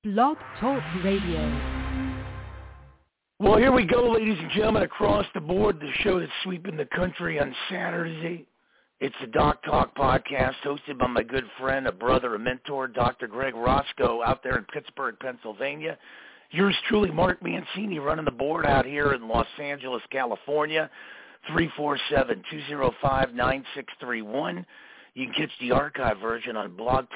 Blog Talk Radio. Well, here we go, ladies and gentlemen, across the board, the show that's sweeping the country on Saturday. It's the Doc Talk podcast hosted by my good friend, a brother, a mentor, Dr. Greg Roscoe, out there in Pittsburgh, Pennsylvania. Yours truly, Mark Mancini, running the board out here in Los Angeles, California, 347-205-9631. You can catch the archive version on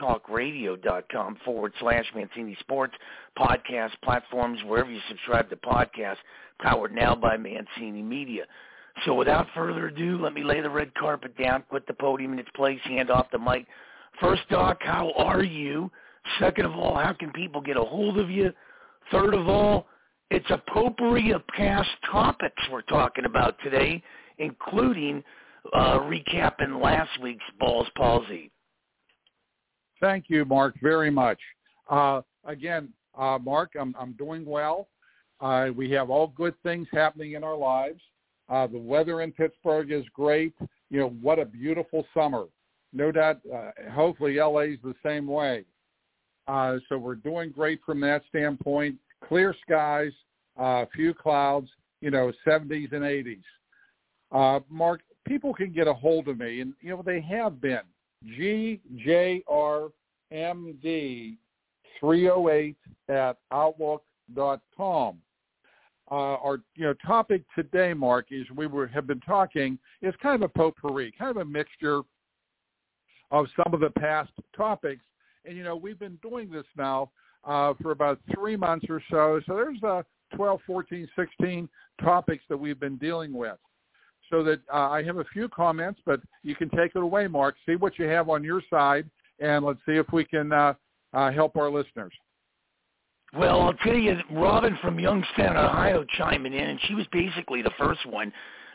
blogtalkradio.com/Mancini Sports, podcast platforms, wherever you subscribe to podcasts, powered now by Mancini Media. So without further ado, let me lay the red carpet down, put the podium in its place, hand off the mic. First, Doc, how are you? Second of all, how can people get a hold of you? Third of all, it's a potpourri of past topics we're talking about today, including recapping last week's Ball's Palsy. Thank you, Mark, very much. Again, Mark, I'm doing well. We have all good things happening in our lives. The weather in Pittsburgh is great. You know, what a beautiful summer. No doubt, hopefully LA's the same way. So we're doing great from that standpoint. Clear skies, few clouds, 70s and 80s. Mark, people can get a hold of me, and, they have been. GJRMD308@outlook.com. Our topic today, Mark, is have been talking, is kind of a potpourri, kind of a mixture of some of the past topics. And, we've been doing this now for about 3 months or so. So there's 12, 14, 16 topics that we've been dealing with. So that I have a few comments, but you can take it away, Mark. See what you have on your side, and let's see if we can help our listeners. Well, I'll tell you, Robin from Youngstown, Ohio, chiming in, and she was basically the first one.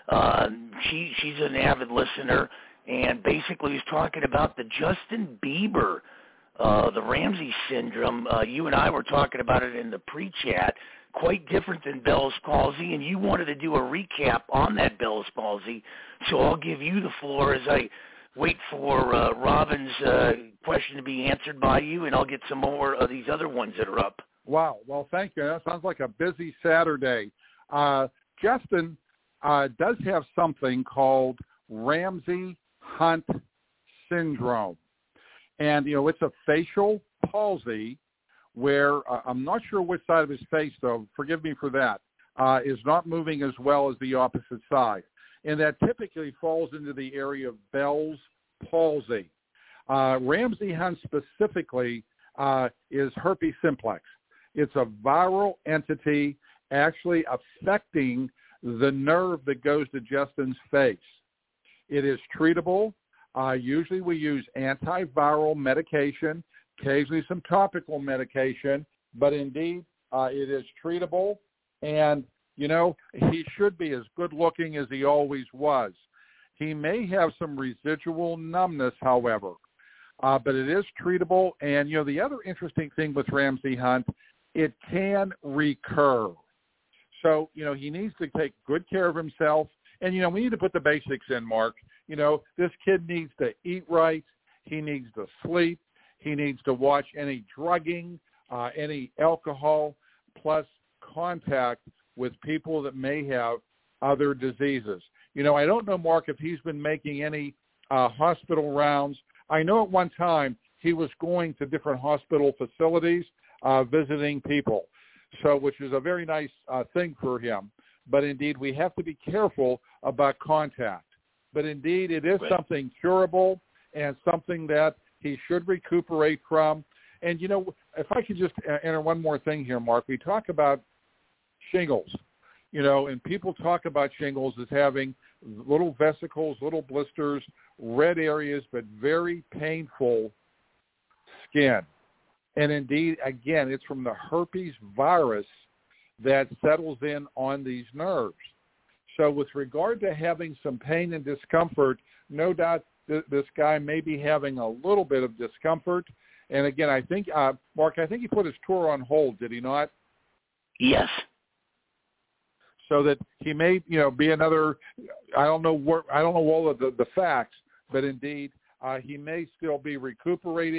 She's an avid listener, and basically was talking about the Justin Bieber, the Ramsey syndrome. You and I were talking about it in the pre-chat. Quite different than Bell's palsy, and you wanted to do a recap on that Bell's palsy, so I'll give you the floor as I wait for Robin's question to be answered by you, and I'll get some more of these other ones that are up. Wow. Well, thank you. That sounds like a busy Saturday. Justin does have something called Ramsey-Hunt syndrome, and, it's a facial palsy where I'm not sure which side of his face, though, forgive me for that, is not moving as well as the opposite side. And that typically falls into the area of Bell's palsy. Ramsey-Hunt specifically is herpes simplex. It's a viral entity actually affecting the nerve that goes to Justin's face. It is treatable. Usually we use antiviral medication, occasionally some topical medication, but indeed it is treatable. And, he should be as good looking as he always was. He may have some residual numbness, however, but it is treatable. And, the other interesting thing with Ramsey-Hunt, it can recur. So, he needs to take good care of himself. And, we need to put the basics in, Mark. This kid needs to eat right. He needs to sleep. He needs to watch any drugging, any alcohol, plus contact with people that may have other diseases. I don't know, Mark, if he's been making any hospital rounds. I know at one time he was going to different hospital facilities, visiting people, so which is a very nice thing for him. But indeed, we have to be careful about contact. But indeed, it is something curable and something that he should recuperate from. And, if I could just enter one more thing here, Mark, we talk about shingles, and people talk about shingles as having little vesicles, little blisters, red areas, but very painful skin. And indeed, again, it's from the herpes virus that settles in on these nerves. So with regard to having some pain and discomfort, no doubt this guy may be having a little bit of discomfort. And again, I think, Mark, I think he put his tour on hold, did he not? Yes. So that he may, be another, I don't know all of the facts, but indeed, he may still be recuperating.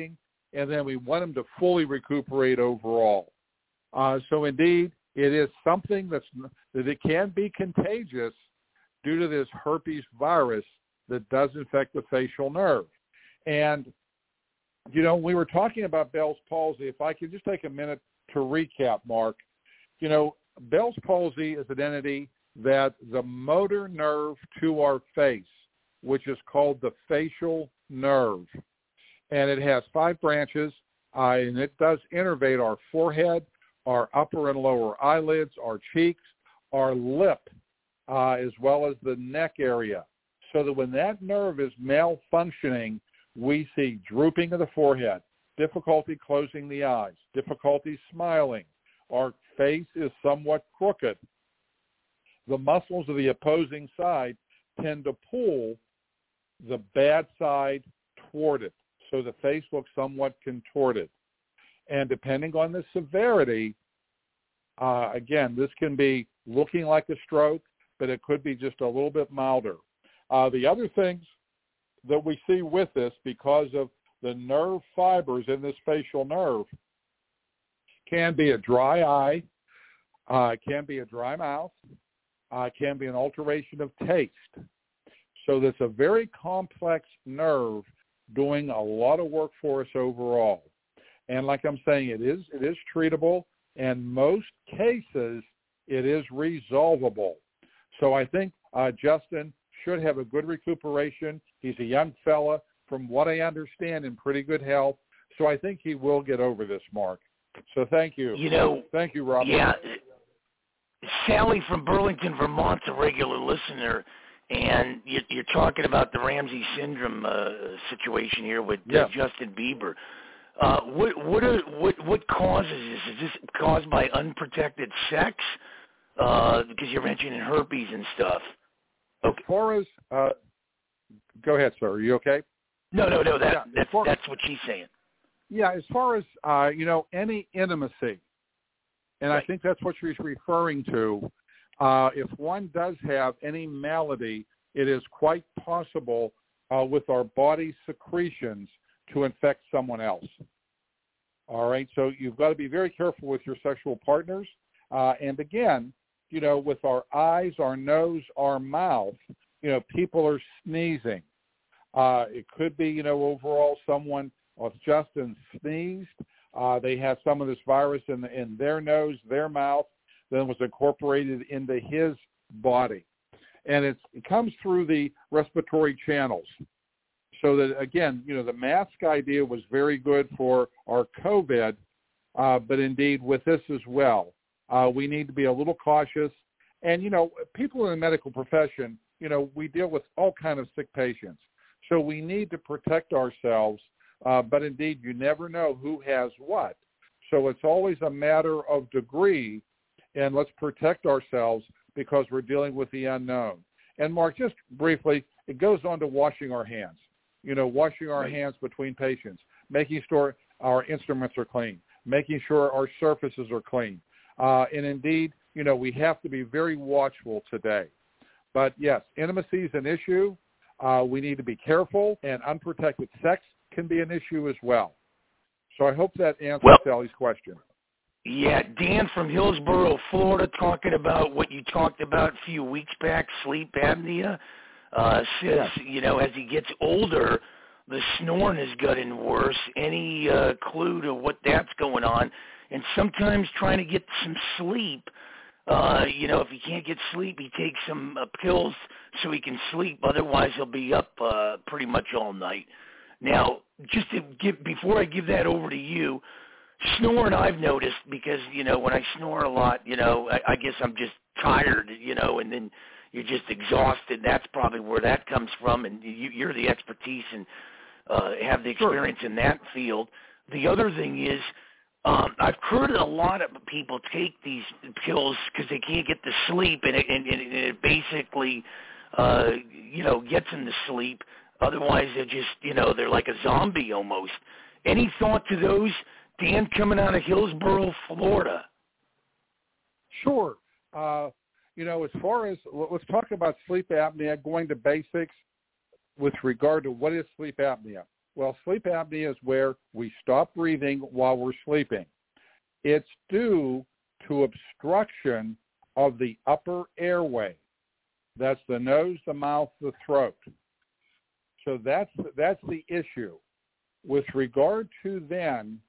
and then we want them to fully recuperate overall. So indeed, it is something that it can be contagious due to this herpes virus that does infect the facial nerve. And, we were talking about Bell's palsy. If I could just take a minute to recap, Mark. Bell's palsy is an entity that the motor nerve to our face, which is called the facial nerve, and it has 5 branches, and it does innervate our forehead, our upper and lower eyelids, our cheeks, our lip, as well as the neck area. So that when that nerve is malfunctioning, we see drooping of the forehead, difficulty closing the eyes, difficulty smiling. Our face is somewhat crooked. The muscles of the opposing side tend to pull the bad side toward it. So the face looks somewhat contorted. And depending on the severity, again, this can be looking like a stroke, but it could be just a little bit milder. The other things that we see with this, because of the nerve fibers in this facial nerve, can be a dry eye, can be a dry mouth, can be an alteration of taste. So that's a very complex nerve doing a lot of work for us overall. And like I'm saying, it is treatable. In most cases, it is resolvable. So I think Justin should have a good recuperation. He's a young fella, from what I understand, in pretty good health. So I think he will get over this, Mark. So thank you. Thank you, Robert. Yeah. Sally from Burlington, Vermont's a regular listener, and you're talking about the Ramsey syndrome situation here with Justin Bieber. What causes this? Is this caused by unprotected sex? Because you're mentioning herpes and stuff. Okay. As far as go ahead, sir. Are you okay? No. That's what she's saying. Yeah, as far as any intimacy, and right. I think that's what she's referring to. If one does have any malady, it is quite possible with our body secretions to infect someone else. All right, so you've got to be very careful with your sexual partners. And again, with our eyes, our nose, our mouth, people are sneezing. It could be, overall someone, if Justin sneezed, they have some of this virus in their nose, their mouth, then was incorporated into his body. And it comes through the respiratory channels. So that, again, the mask idea was very good for our COVID, but indeed with this as well. We need to be a little cautious. And, people in the medical profession, we deal with all kinds of sick patients. So we need to protect ourselves, but indeed you never know who has what. So it's always a matter of degree, and let's protect ourselves because we're dealing with the unknown. And, Mark, just briefly, it goes on to washing our hands. Washing our hands between patients, making sure our instruments are clean, making sure our surfaces are clean. And indeed, we have to be very watchful today. But yes, intimacy is an issue. We need to be careful, and unprotected sex can be an issue as well. So I hope that answers Sally's question. Yeah, Dan from Hillsborough, Florida, talking about what you talked about a few weeks back, sleep apnea. Says, as he gets older, the snoring has gotten worse. Any clue to what that's going on? And sometimes trying to get some sleep, if he can't get sleep, he takes some pills so he can sleep. Otherwise, he'll be up pretty much all night. Now, just before I give that over to you, snoring I've noticed because, when I snore a lot, I guess I'm just tired, and then you're just exhausted. That's probably where that comes from, and you're the expertise and have the experience in that field. The other thing is, I've heard a lot of people take these pills because they can't get to sleep, and it basically, gets them to sleep. Otherwise, they're just, they're like a zombie almost. Any thought to those, Dan, coming out of Hillsborough, Florida? Sure. As far as, let's talk about sleep apnea, going to basics with regard to what is sleep apnea. Well, sleep apnea is where we stop breathing while we're sleeping. It's due to obstruction of the upper airway. That's the nose, the mouth, the throat. So that's the issue. With regard to then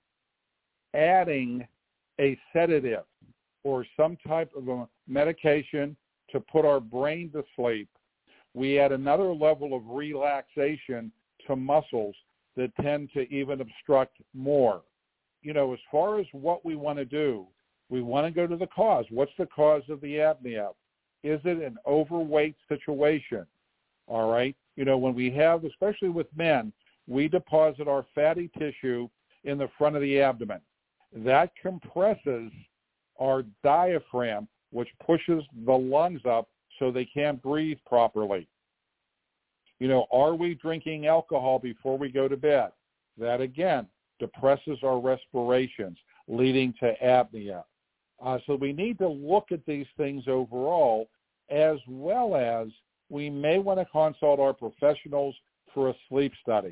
adding a sedative or some type of a medication to put our brain to sleep, we add another level of relaxation to muscles that tend to even obstruct more. You know, as far as what we want to do, we want to go to the cause. What's the cause of the apnea? Is it an overweight situation? All right. You know, when we have, especially with men, we deposit our fatty tissue in the front of the abdomen. That compresses our diaphragm, which pushes the lungs up so they can't breathe properly. You know, are we drinking alcohol before we go to bed? That, again, depresses our respirations, leading to apnea. So we need to look at these things overall, as well as we may want to consult our professionals for a sleep study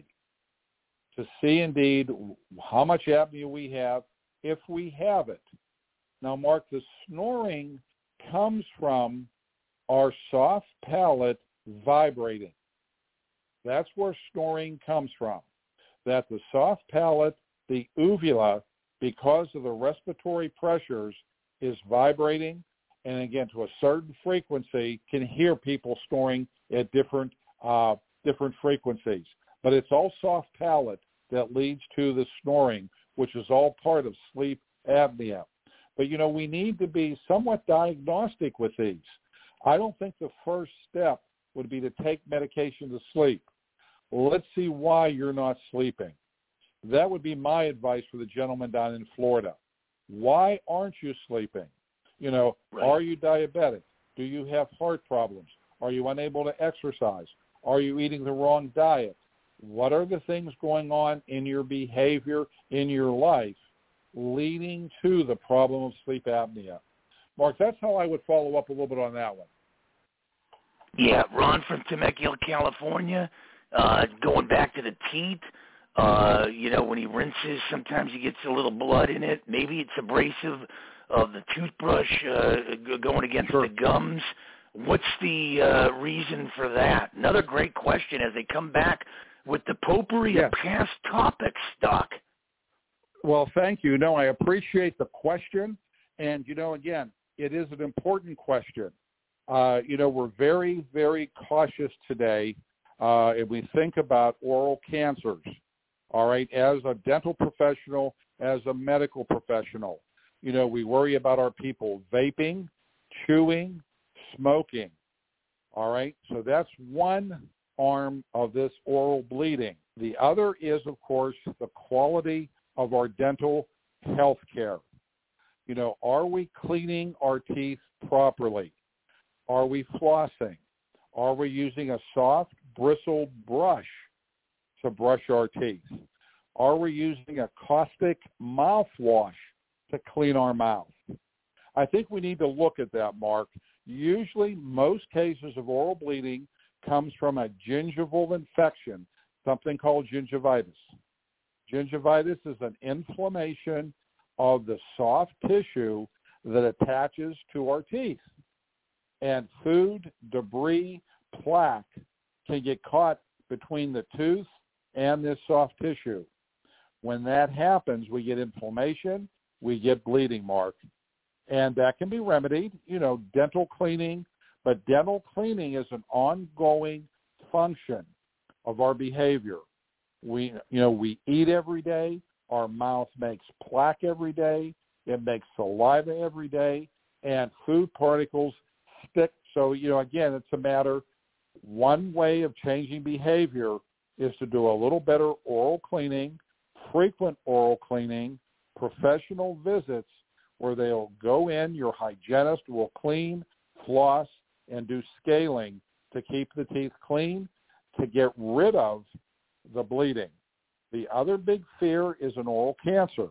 to see indeed how much apnea we have, if we have it. Now, Mark, the snoring comes from our soft palate vibrating. That's where snoring comes from. That the soft palate, the uvula, because of the respiratory pressures, is vibrating, and again, to a certain frequency, can hear people snoring at different frequencies. But it's all soft palate that leads to the snoring, which is all part of sleep apnea. But, you know, we need to be somewhat diagnostic with these. I don't think the first step would be to take medication to sleep. Well, let's see why you're not sleeping. That would be my advice for the gentleman down in Florida. Why aren't you sleeping? You know, right. Are you diabetic? Do you have heart problems? Are you unable to exercise? Are you eating the wrong diet? What are the things going on in your behavior, in your life, leading to the problem of sleep apnea? Mark, that's how I would follow up a little bit on that one. Yeah, Ron from Temecula, California. Going back to the teeth, you know, when he rinses, sometimes he gets a little blood in it. Maybe it's abrasive of the toothbrush going against the gums. What's the reason for that? Another great question as they come back with the potpourri of past topics, Doc. Well, thank you. No, I appreciate the question. And, you know, again, it is an important question. You know, we're very, very cautious today if we think about oral cancers, all right, as a dental professional, as a medical professional. You know, we worry about our people vaping, chewing, smoking, all right? So that's one arm of this oral bleeding. The other is, of course, the quality of our dental health care. You know, are we cleaning our teeth properly? Are we flossing? Are we using a soft, bristled brush to brush our teeth? Are we using a caustic mouthwash to clean our mouth? I think we need to look at that, Mark. Usually, most cases of oral bleeding comes from a gingival infection, something called gingivitis. Gingivitis is an inflammation of the soft tissue that attaches to our teeth. And food, debris, plaque can get caught between the tooth and this soft tissue. When that happens, we get inflammation, we get bleeding, Mark. And that can be remedied, you know, dental cleaning. But dental cleaning is an ongoing function of our behavior. We eat every day. Our mouth makes plaque every day. It makes saliva every day. And food particles stick. So, you know, again, it's a matter. One way of changing behavior is to do a little better oral cleaning, frequent oral cleaning, professional visits where they'll go in, your hygienist will clean, floss, and do scaling to keep the teeth clean, to get rid of the bleeding. The other big fear is an oral cancer.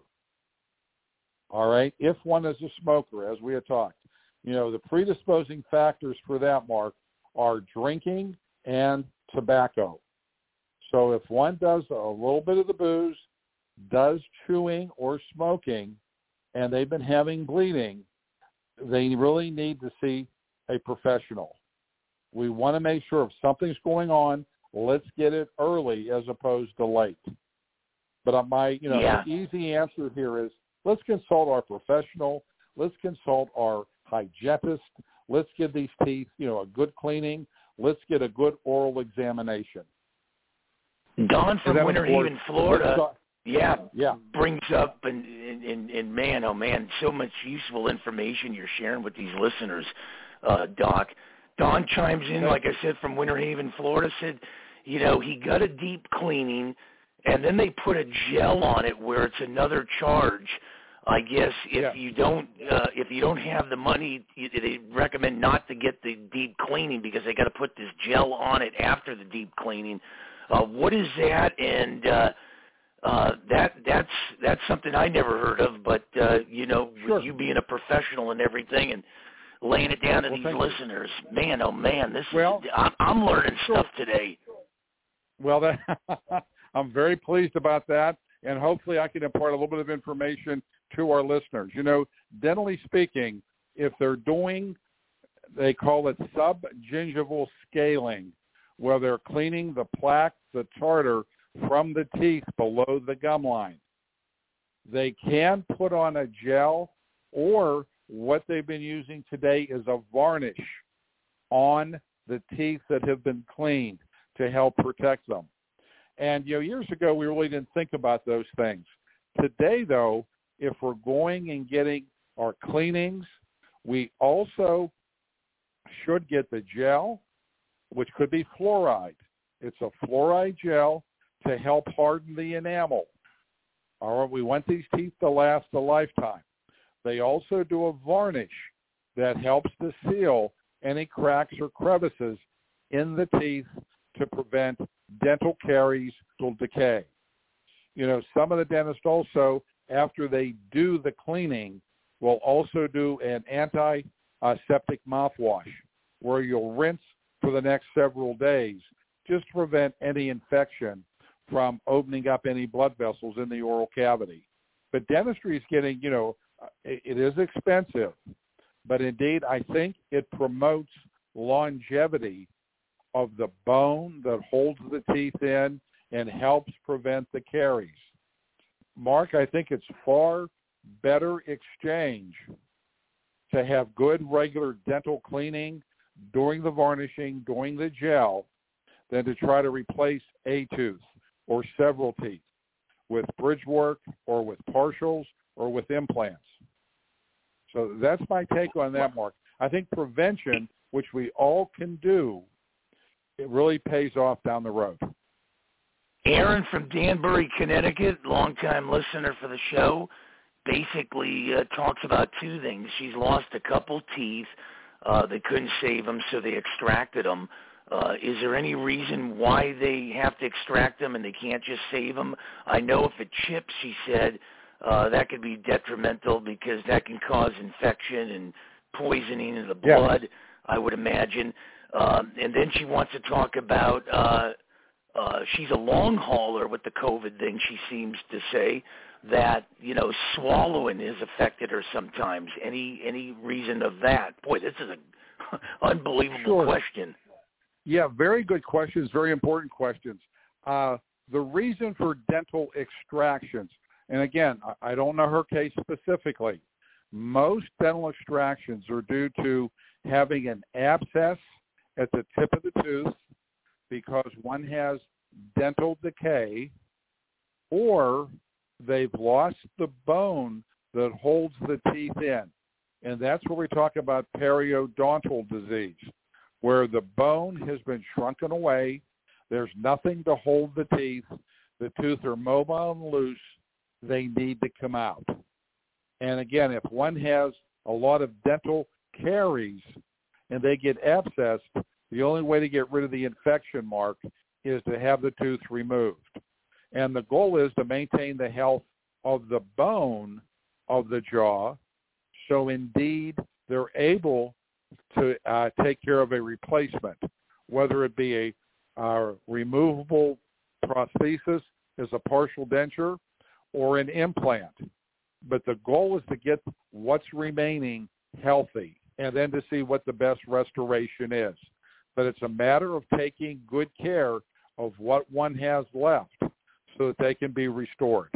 All right, if one is a smoker, as we had talked. You know, the predisposing factors for that, Mark, are drinking and tobacco. So if one does a little bit of the booze, does chewing or smoking, and they've been having bleeding, they really need to see a professional. We want to make sure if something's going on, let's get it early as opposed to late. But the easy answer here is let's consult our professional. Let's consult our hygienist. Let's give these teeth, a good cleaning. Let's get a good oral examination. Don from Winter Haven, Florida, brings up, and man, oh man, so much useful information you're sharing with these listeners, Doc. Don chimes in, like I said, from Winter Haven, Florida, said, he got a deep cleaning, and then they put a gel on it where it's another charge. I guess if you don't have the money, they recommend not to get the deep cleaning because they got to put this gel on it after the deep cleaning. What is that? And that's something I never heard of. But with you being a professional and everything, and laying it down to these listeners, man, oh man, I'm learning stuff today. Well, I'm very pleased about that, and hopefully I can impart a little bit of information to our listeners. Dentally speaking, if they're doing, they call it subgingival scaling, where they're cleaning the plaque, the tartar from the teeth below the gum line. They can put on a gel, or what they've been using today is a varnish on the teeth that have been cleaned to help protect them. And, years ago, we really didn't think about those things. Today, though, if we're going and getting our cleanings, we also should get the gel, which could be fluoride. It's a fluoride gel to help harden the enamel. All right, we want these teeth to last a lifetime. They also do a varnish that helps to seal any cracks or crevices in the teeth to prevent dental caries or decay. Some of the dentists also, after they do the cleaning, will also do an antiseptic mouthwash where you'll rinse for the next several days just to prevent any infection from opening up any blood vessels in the oral cavity. But dentistry is getting, it is expensive, but indeed I think it promotes longevity of the bone that holds the teeth in and helps prevent the caries. Mark, I think it's far better exchange to have good regular dental cleaning during the varnishing, during the gel, than to try to replace a tooth or several teeth with bridge work or with partials or with implants. So that's my take on that, Mark. I think prevention, which we all can do, it really pays off down the road. Aaron from Danbury, Connecticut, longtime listener for the show, basically talks about two things. She's lost a couple teeth. They couldn't save them, so they extracted them. Is there any reason why they have to extract them and they can't just save them? I know if it chips, she said, that could be detrimental because that can cause infection and poisoning in the blood, yes. I would imagine. And then she wants to talk about she's a long hauler with the COVID thing, she seems to say, that, swallowing has affected her sometimes. Any reason of that? Boy, this is an unbelievable question. Yeah, very good questions, very important questions. The reason for dental extractions, and again, I don't know her case specifically, most dental extractions are due to having an abscess at the tip of the tooth because one has dental decay, or they've lost the bone that holds the teeth in. And that's where we talk about periodontal disease, where the bone has been shrunken away, there's nothing to hold the teeth, the teeth are mobile and loose, they need to come out. And again, if one has a lot of dental caries and they get abscessed, the only way to get rid of the infection, Mark, is to have the tooth removed. And the goal is to maintain the health of the bone of the jaw, so indeed they're able to take care of a replacement, whether it be a removable prosthesis is a partial denture or an implant. But the goal is to get what's remaining healthy and then to see what the best restoration is. But it's a matter of taking good care of what one has left so that they can be restored.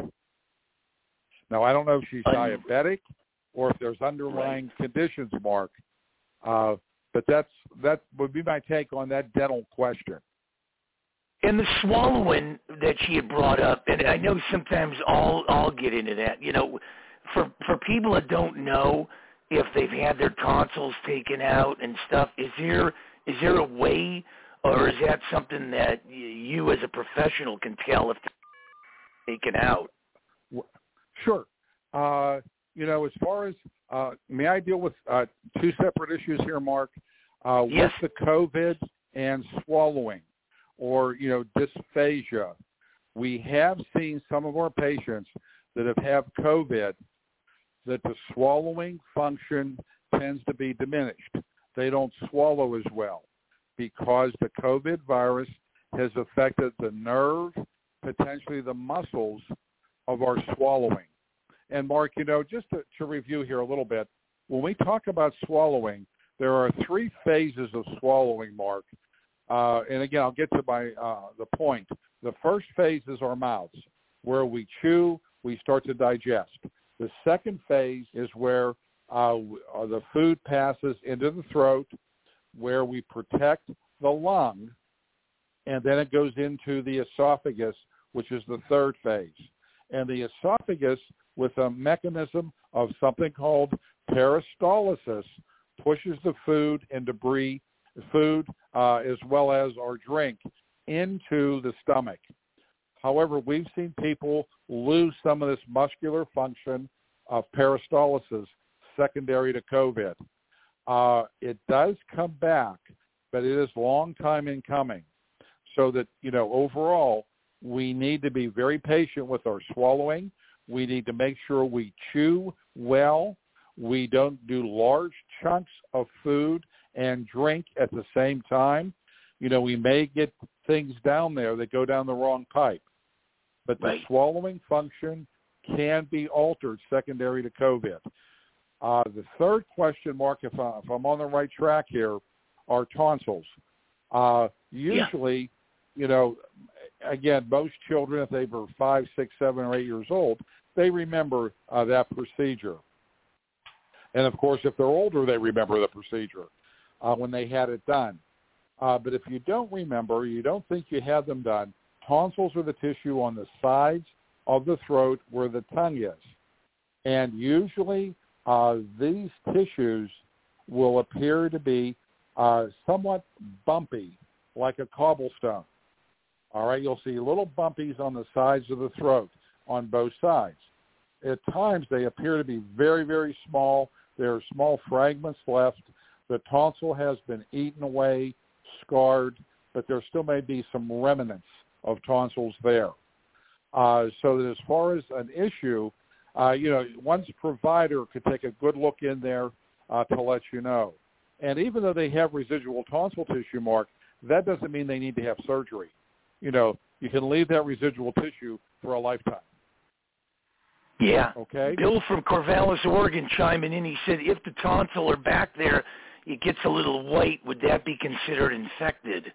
Now, I don't know if she's diabetic or if there's underlying conditions, Mark, but that would be my take on that dental question. And the swallowing that she had brought up, and I know sometimes I'll get into that. You know, for people that don't know if they've had their tonsils taken out and stuff, is there a way, or is that something that you as a professional can tell if they're taken out? Sure. You know, as far as may I deal with two separate issues here, Mark? Yes. With the COVID and swallowing, or, you know, dysphagia. We have seen some of our patients that have COVID that the swallowing function tends to be diminished. They don't swallow as well because the COVID virus has affected the nerve, potentially the muscles of our swallowing. And Mark, you know, just to review here a little bit, when we talk about swallowing, there are three phases of swallowing, Mark. And again, I'll get to the point. The first phase is our mouths, where we chew, we start to digest. The second phase is where the food passes into the throat, where we protect the lung, and then it goes into the esophagus, which is the third phase. And the esophagus, with a mechanism of something called peristalsis, pushes the food and debris, as well as our drink, into the stomach. However, we've seen people lose some of this muscular function of peristalsis secondary to COVID. It does come back, but it is a long time in coming. So that, you know, overall, we need to be very patient with our swallowing. We need to make sure we chew well. We don't do large chunks of food and drink at the same time. You know, we may get things down there that go down the wrong pipe. But the swallowing function can be altered secondary to COVID. The third question, Mark, if I'm on the right track here, are tonsils. Usually, you know, again, most children, if they were 5, 6, 7, or 8 years old, they remember that procedure. And, of course, if they're older, they remember the procedure when they had it done. But if you don't remember, you don't think you had them done, tonsils are the tissue on the sides of the throat where the tongue is. And usually these tissues will appear to be somewhat bumpy, like a cobblestone. All right, you'll see little bumpies on the sides of the throat on both sides. At times, they appear to be very, very small. There are small fragments left. The tonsil has been eaten away, scarred, but there still may be some remnants of tonsils there. So that as far as an issue, you know, one's provider could take a good look in there to let you know. And even though they have residual tonsil tissue, Mark, that doesn't mean they need to have surgery. You know, you can leave that residual tissue for a lifetime. Yeah. Okay. Bill from Corvallis, Oregon, chiming in. He said, if the tonsil are back there, it gets a little white. Would that be considered infected?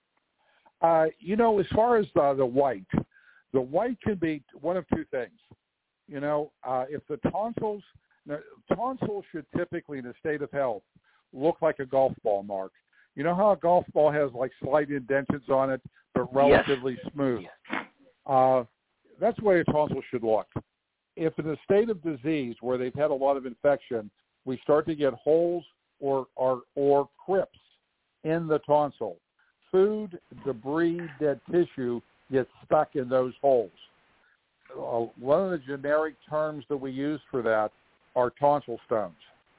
You know, as far as the white could be one of two things. You know, if the tonsils should typically, in a state of health, look like a golf ball, Mark. You know how a golf ball has like slight indentions on it, but relatively smooth? That's the way a tonsil should look. If in a state of disease where they've had a lot of infection, we start to get holes or crypts in the tonsil, food, debris, dead tissue gets stuck in those holes. One of the generic terms that we use for that are tonsil stones.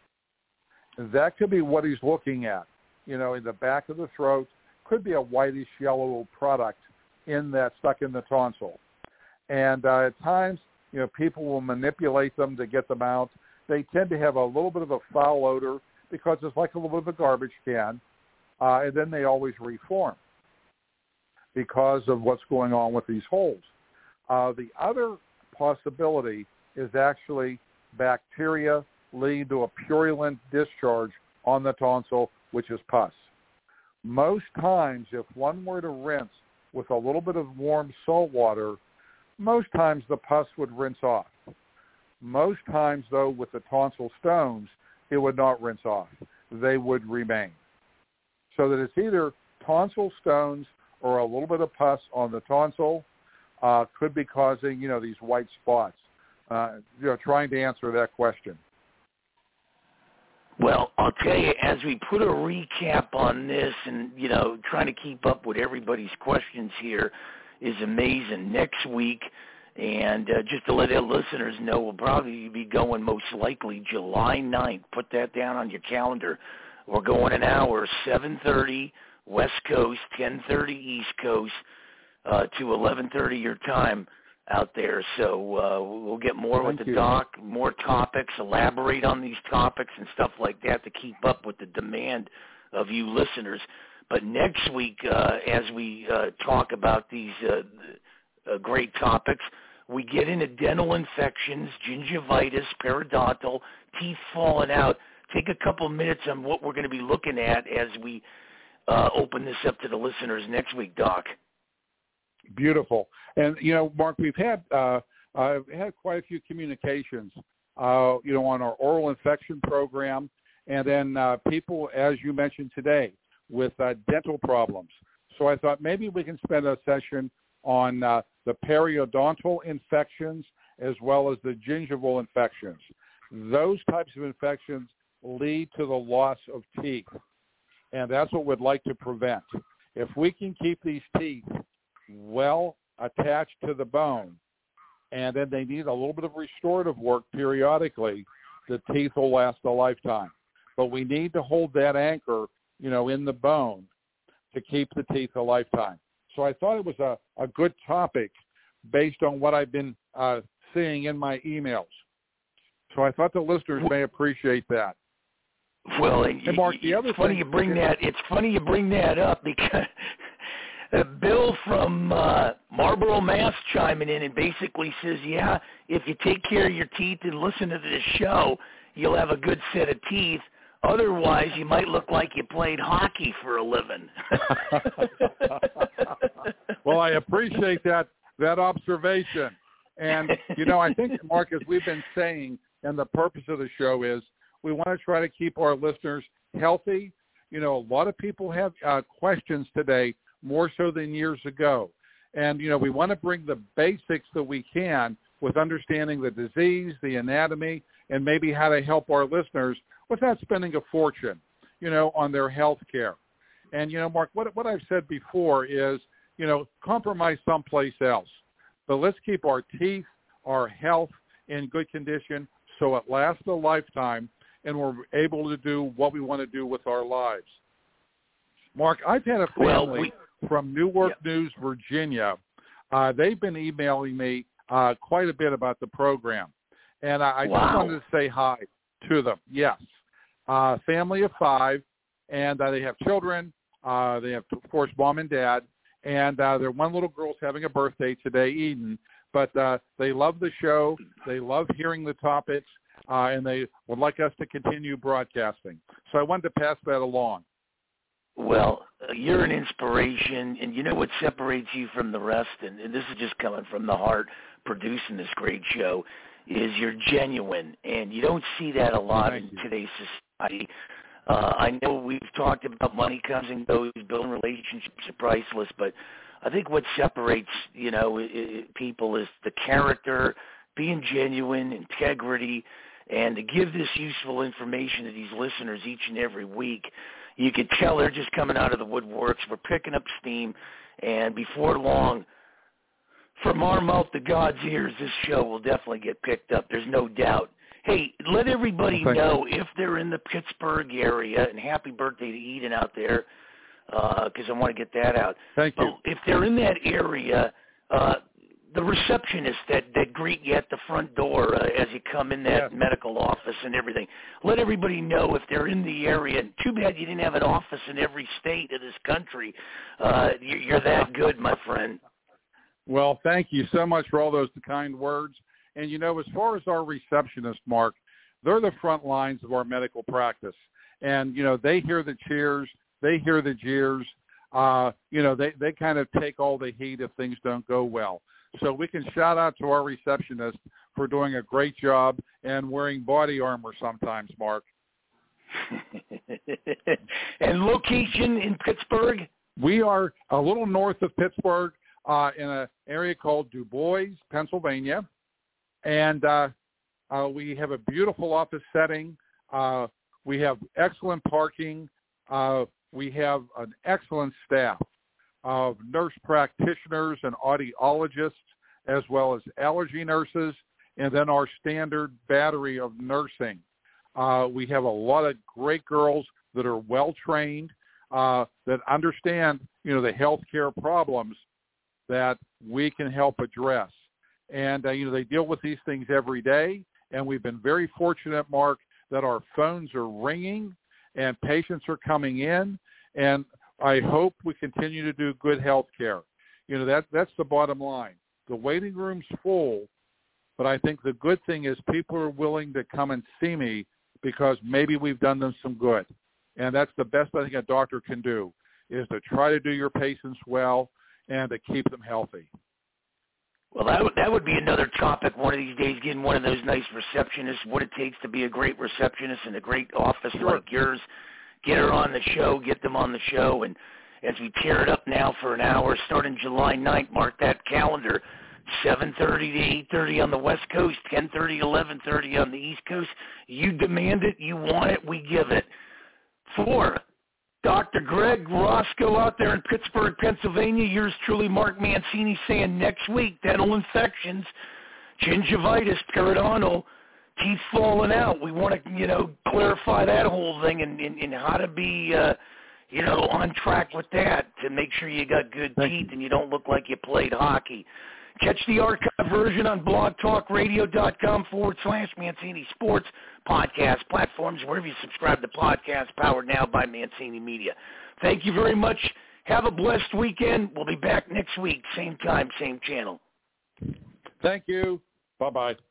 And that could be what he's looking at. You know, in the back of the throat, could be a whitish yellow product in that, stuck in the tonsil. And at times, you know, people will manipulate them to get them out. They tend to have a little bit of a foul odor because it's like a little bit of a garbage can, and then they always reform. because of what's going on with these holes. The other possibility is actually bacteria lead to a purulent discharge on the tonsil, which is pus. Most times, if one were to rinse with a little bit of warm salt water, most times the pus would rinse off. Most times, though, with the tonsil stones, it would not rinse off. They would remain. So that it's either tonsil stones or a little bit of pus on the tonsil could be causing, these white spots. Trying to answer that question. Well, I'll tell you, as we put a recap on this and, trying to keep up with everybody's questions here is amazing. Next week, and just to let our listeners know, we'll probably be going most likely July 9th. Put that down on your calendar. We're going an hour, 7:30 West Coast, 10:30 East Coast, to 11:30 your time out there. So we'll get more with the doc, more topics, elaborate on these topics and stuff like that to keep up with the demand of you listeners. But next week, as we talk about these great topics, we get into dental infections, gingivitis, periodontal, teeth falling out. Take a couple minutes on what we're going to be looking at as we open this up to the listeners next week, Doc. Beautiful. And, Mark, we've had I've had quite a few communications, on our oral infection program, and then people, as you mentioned today, with dental problems. So I thought maybe we can spend a session on the periodontal infections as well as the gingival infections. Those types of infections lead to the loss of teeth, and that's what we'd like to prevent. If we can keep these teeth well attached to the bone, and then they need a little bit of restorative work periodically, the teeth will last a lifetime. But we need to hold that anchor, in the bone to keep the teeth a lifetime. So I thought it was a good topic based on what I've been seeing in my emails. So I thought the listeners may appreciate that. Well, and Mark, the other it's funny you bring that up because Bill from Marlboro, Mass. chiming in and basically says, yeah, if you take care of your teeth and listen to this show, you'll have a good set of teeth. Otherwise, you might look like you played hockey for a living. Well, I appreciate that observation. And, I think, Mark, as we've been saying, and the purpose of the show is we want to try to keep our listeners healthy. A lot of people have questions today, more so than years ago. And, we want to bring the basics that we can with understanding the disease, the anatomy, and maybe how to help our listeners without spending a fortune, on their health care. And, Mark, what I've said before is, compromise someplace else. But let's keep our teeth, our health in good condition so it lasts a lifetime and we're able to do what we want to do with our lives. Mark, I've had a family from Newark News, Virginia. They've been emailing me quite a bit about the program. And I just wanted to say hi to them. Yes. Family of 5, and they have children. They have, of course, mom and dad. And their one little girl's having a birthday today, Eden. But they love the show. They love hearing the topics, and they would like us to continue broadcasting. So I wanted to pass that along. Well, you're an inspiration, and you know what separates you from the rest, and this is just coming from the heart, producing this great show, is you're genuine, and you don't see that a lot in today's society. I know we've talked about money comes and goes, building relationships are priceless, but I think what separates, people is the character, being genuine, integrity, and to give this useful information to these listeners each and every week. You could tell they're just coming out of the woodworks. We're picking up steam, and before long, from our mouth to God's ears, this show will definitely get picked up. There's no doubt. Hey, let everybody know if they're in the Pittsburgh area, and happy birthday to Eden out there, because I want to get that out. Thank you. If they're in that area, the receptionist that greet you at the front door as you come in that medical office and everything. Let everybody know if they're in the area. And too bad you didn't have an office in every state of this country. You're that good, my friend. Well, thank you so much for all those kind words. And, as far as our receptionists, Mark, they're the front lines of our medical practice. And, they hear the cheers. They hear the jeers. They kind of take all the heat if things don't go well. So we can shout out to our receptionist for doing a great job and wearing body armor sometimes, Mark. And location in Pittsburgh? We are a little north of Pittsburgh in an area called Du Bois, Pennsylvania. And we have a beautiful office setting. We have excellent parking. We have an excellent staff of nurse practitioners and audiologists, as well as allergy nurses, and then our standard battery of nursing. We have a lot of great girls that are well-trained, that understand, the healthcare problems that we can help address. And, they deal with these things every day, and we've been very fortunate, Mark, that our phones are ringing and patients are coming in, and I hope we continue to do good health care. That's the bottom line. The waiting room's full, but I think the good thing is people are willing to come and see me because maybe we've done them some good. And that's the best I think a doctor can do, is to try to do your patients well and to keep them healthy. Well, that would be another topic one of these days, getting one of those nice receptionists, what it takes to be a great receptionist in a great office like yours. Get her on the show, get them on the show, and as we tear it up now for an hour, starting July 9th, mark that calendar, 7:30 to 8:30 on the West Coast, 10:30 to 11:30 on the East Coast. You demand it, you want it, we give it. For Dr. Greg Roscoe out there in Pittsburgh, Pennsylvania, yours truly, Mark Mancini, saying next week, dental infections, gingivitis, periodontal, teeth falling out. We want to, clarify that whole thing and how to be, on track with that to make sure you got good teeth and you don't look like you played hockey. Catch the archive version on blogtalkradio.com/Mancini Sports podcast platforms, wherever you subscribe to podcasts, powered now by Mancini Media. Thank you very much. Have a blessed weekend. We'll be back next week, same time, same channel. Thank you. Bye-bye.